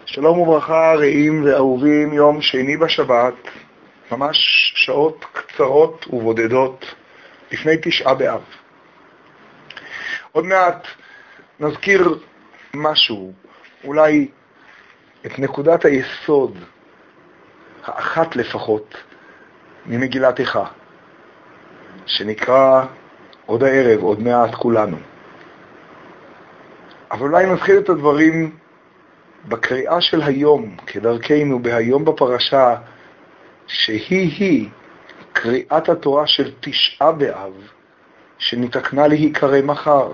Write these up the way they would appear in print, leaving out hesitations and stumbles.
שלום וברכה, רעים ואהובים, יום שני בשבת, ממש שעות קצרות ובודדות לפני תשעה באב. עוד מעט נזכיר משהו, אולי את נקודת היסוד, האחת לפחות, ממגילת איכה, שנקרא עוד הערב, עוד מעט כולנו. אבל אולי נזכיר את הדברים בקריאה של היום, כדרכנו בהיום בפרשה, שהיא קריאת התורה של תשעה באב, שנתקנה להיקרא מחר,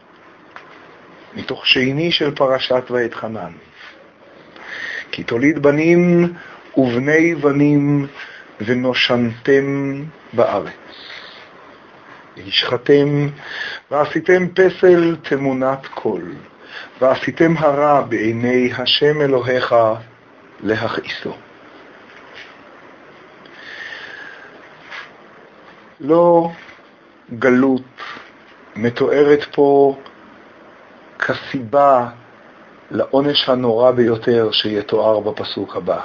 מתוך שני של פרשת ואתחנן. כי תוליד בנים ובני בנים ונושנתם בארץ. והשחתם ועשיתם פסל תמונת קול, ועשיתם הרע בעיני השם אלוהיך להכעיסו. לא גלות מתוארת פה כסיבה לעונש הנורא ביותר שיתואר בפסוק הבא,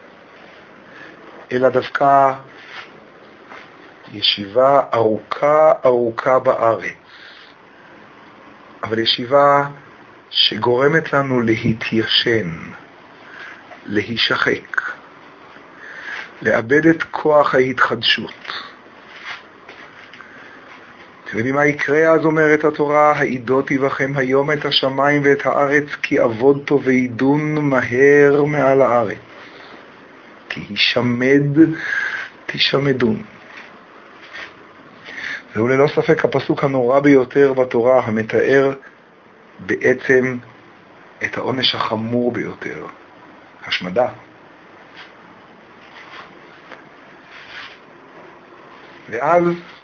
אלא דווקא ישיבה ארוכה בארץ, אבל ישיבה שגורמת לנו להתיישן, להישחק, לאבד את כוח ההתחדשות. אתם יודעים מה יקרה? אז אומרת התורה, העידותי בכם היום את השמיים ואת הארץ, כי עבודתו ועידון מהר מעל הארץ, כי הישמד תשמדון. זהו ללא ספק הפסוק הנורא ביותר בתורה, המתאר בעצם את העונש החמור ביותר, השמדה. ואז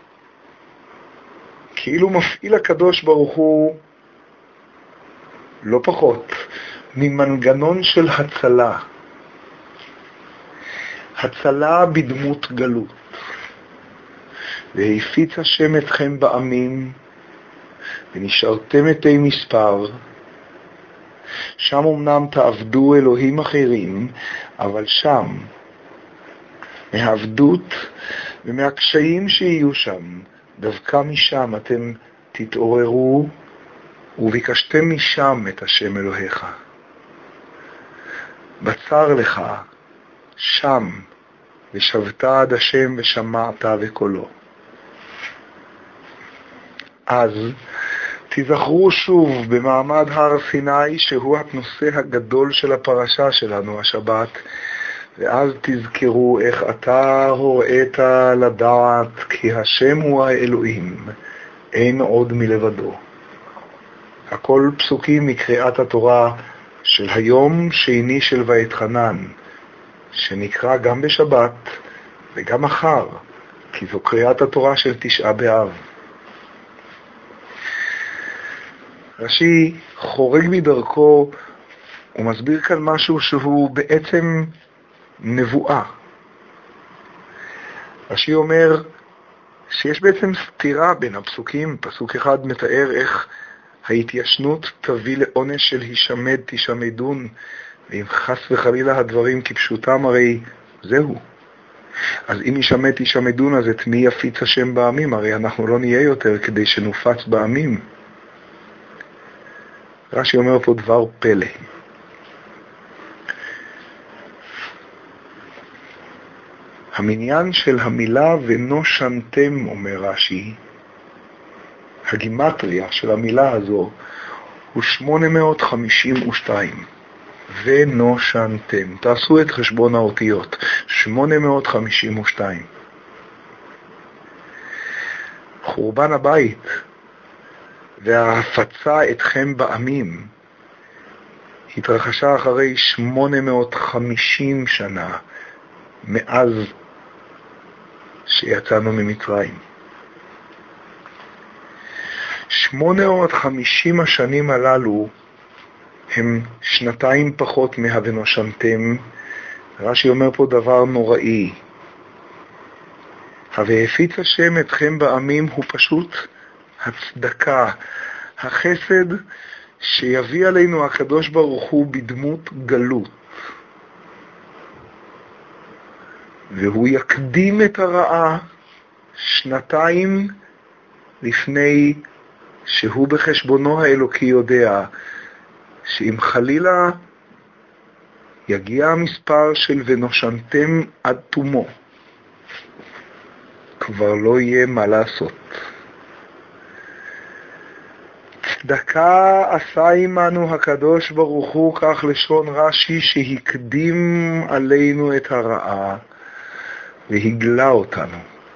כאילו מפעיל הקדוש ברוך הוא לא פחות ממנגנון של הצלה בדמות גלות. והפיץ השם אתכם בעמים ונשארתם מתי מספר. שם אמנם תעבדו אלוהים אחרים, אבל שם מהעבדות ומהקשיים שיהיו שם, דווקא משם אתם תתעוררו וביקשתם משם את השם אלוהיך. בצר לך שם ושבת עד השם ושמעת וקולו. אז תזכרו שוב במעמד הר סיני, שהוא הנושא הגדול של הפרשה שלנו, השבת, ואז תזכרו איך אתה הוראת לדעת כי השם הוא האלוהים, אין עוד מלבדו. הכל פסוקים מקריאת התורה של היום שני של ואתחנן, שנקרא גם בשבת וגם מחר, כי זו קריאת התורה של תשעה באב. רש"י חורג מדרכו ומסביר כאן משהו שהוא בעצם נבואה. רש"י אומר שיש בעצם סתירה בין הפסוקים. פסוק אחד מתאר איך ההתיישנות תביא לעונש של הישמד תשמדון, ואם חס וחלילה הדברים כפשוטם הרי זהו. אז אם הישמד תשמדון, אז את מי יפיץ השם בעמים? הרי אנחנו לא נהיה יותר כדי שנופץ בעמים. רש"י אומר פה דבר פלא. המניין של המילה ונושנתם, אומר רש"י, הגימטריה של המילה הזו הוא 852. ונושנתם. תעשו את חשבון האותיות. 852. חורבן הבית וההפצה אתכם בעמים התרחשה אחרי 850 שנה מאז שיצאנו ממצרים. 850 השנים הללו הם שנתיים פחות מה"ונושנתם". רש"י אומר פה דבר נוראי. והפיץ השם אתכם בעמים הוא פשוט הצדקה, החסד שיביא עלינו הקדוש ברוך הוא בדמות גלות. והוא יקדים את הרעה 2 לפני שהוא בחשבונו האלוקי יודע שאם חלילה יגיע המספר של ונושנתם עד תומו, כבר לא יהיה מה לעשות. צדקה עשה עמנו הקדוש ברוך הוא, כך לשון רש"י, שהקדים עלינו את הרעה והגלה אותנו,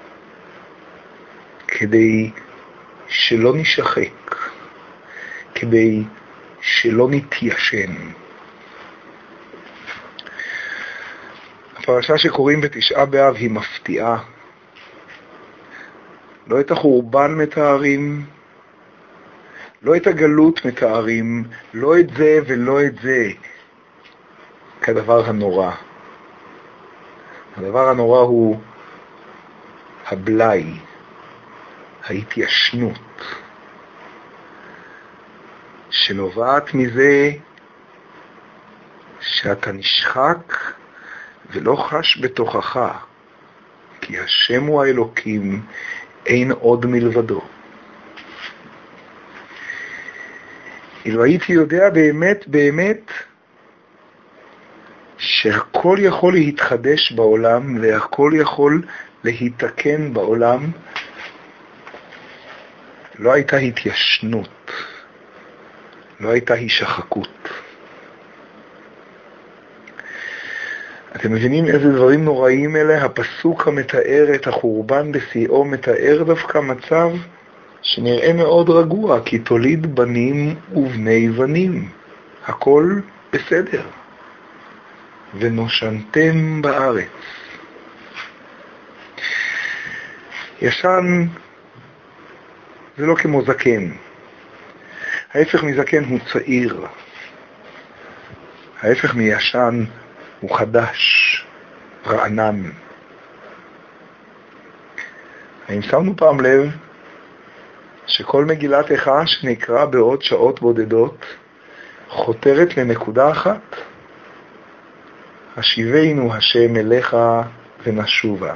כדי שלא נשחק, כדי שלא נתיישן. הפרשה שקוראים בתשעה באב היא מפתיעה. לא את החורבן מתארים, לא את הגלות מתארים, לא את זה ולא את זה, כדבר הנורא. הדבר הנורא הוא הבלי, ההתיישנות, שנובעת מזה שאתה נשחק ולא חש בתוכך, כי השם הוא האלוקים, אין עוד מלבדו. אילו הייתי יודע באמת באמת שהכל יכול להתחדש בעולם והכל יכול להתקן בעולם, לא הייתה התיישנות, לא הייתה הישחקות. אתם מבינים איזה דברים נוראים אלה? הפסוק המתאר את החורבן בשיאו מתאר דווקא מצב שנראה מאוד רגוע, כי תוליד בנים ובני בנים, הכל בסדר. ונושנתם בארץ. ישן זה לא כמו זקן. ההפך מזקן הוא צעיר. ההפך מישן הוא חדש, רענן. האם שמנו פעם לב שכל מגילת איכה שנקרא בעוד שעות בודדות חותרת לנקודה אחת? השיבנו השם אליך ונשובה.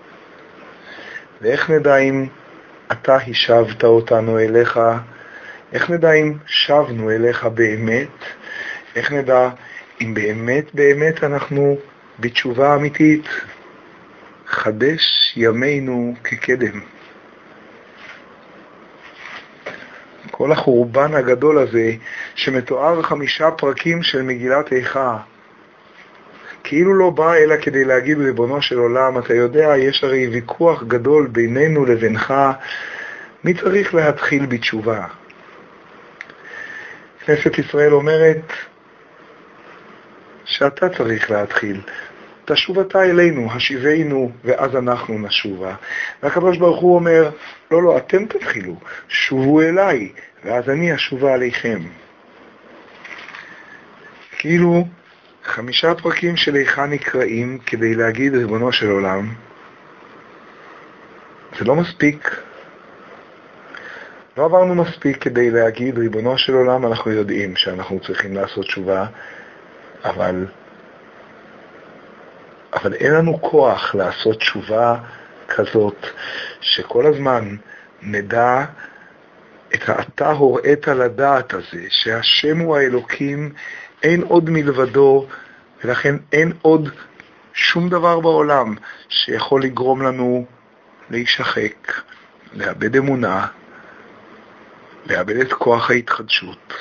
ואיך נדע אם אתה השבת אותנו אליך? איך נדע אם שבנו אליך באמת? איך נדע אם באמת באמת אנחנו בתשובה אמיתית? חדש ימינו כקדם. כל החורבן הגדול הזה שמתואר 5 פרקים של מגילת איכה, כאילו לא בא אלא כדי להגיד ריבונו של עולם, אתה יודע, יש הרי ויכוח גדול בינינו לבינך, מי צריך להתחיל בתשובה? כנסת ישראל אומרת שאתה צריך להתחיל. תשוב אתה אלינו, השיבנו, ואז אנחנו נשובה. והקדוש ברוך הוא אומר, לא, אתם תתחילו, שובו אליי, ואז אני אשובה עליכם. כאילו 5 פרקים של איכה נקראים כדי להגיד ריבונו של עולם, זה לא מספיק. לא עברנו מספיק כדי להגיד ריבונו של עולם, אנחנו יודעים שאנחנו צריכים לעשות תשובה, אבל אין לנו כוח לעשות תשובה כזאת שכל הזמן נדע את האתה הוראת לדעת הזה, שהשם הוא האלוקים, אין עוד מלבדו, ולכן אין עוד שום דבר בעולם שיכול לגרום לנו להישחק, לאבד אמונה, לאבד את כוח ההתחדשות.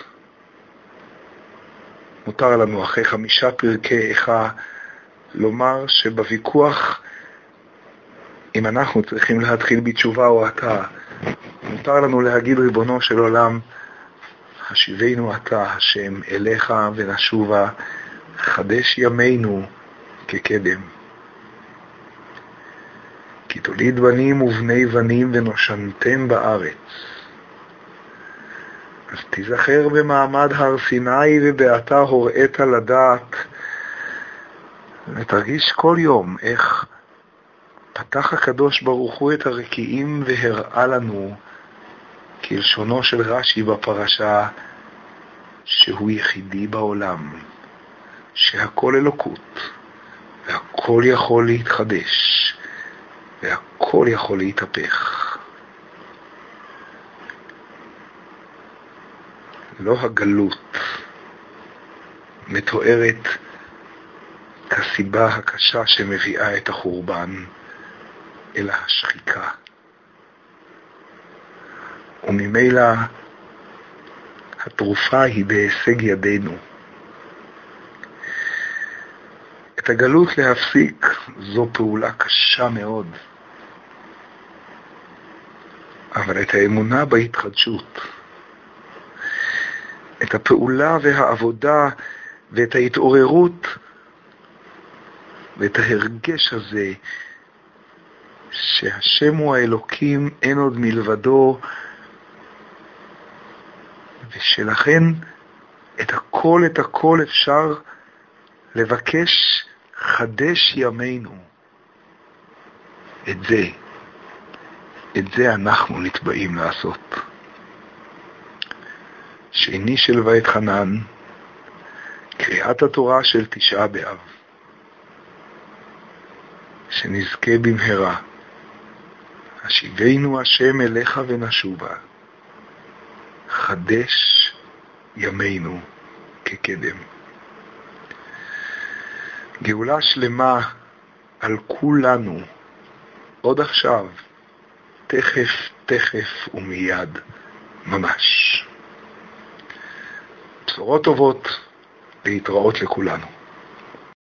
מותר לנו אחרי 5 פרקי איכה לומר שבוויכוח אם אנחנו צריכים להתחיל בתשובה או אתה, מותר לנו להגיד ריבונו של עולם, השיבנו אתה השם אליך ונשובה, חדש ימינו כקדם. כי תוליד בנים ובני בנים ונושנתם בארץ. אז תיזכר במעמד הר סיני ובאתה הוראת לדעת, ותרגיש כל יום איך פתח הקדוש ברוך הוא את הרקיעים והראה לנו, כלשונו של רש"י בפרשה, שהוא יחידי בעולם, שהכל אלוקות והכל הכל יכול להתחדש, והכל יכול להתהפך. לא הגלות מתוארת כסיבה הקשה שמביאה את החורבן, אלא השחיקה. וממילא התרופה היא בהישג ידינו. את הגלות להפסיק זו פעולה קשה מאוד, אבל את האמונה בהתחדשות, את הפעולה והעבודה ואת ההתעוררות ואת ההרגש הזה שהשם הוא האלוקים, אין עוד מלבדו, ושלכן את הכל אפשר לבקש חדש ימינו. את זה אנחנו נתבעים לעשות. שני של בית חנן, קריאת התורה של תשעה באב, שנזכה במהרה, השיבנו השם אליך ונשובה, חדש ימינו כקדם. גאולה שלמה על כולנו, עוד עכשיו, תכף ומיד, ממש. בשורות טובות להתראות לכולנו.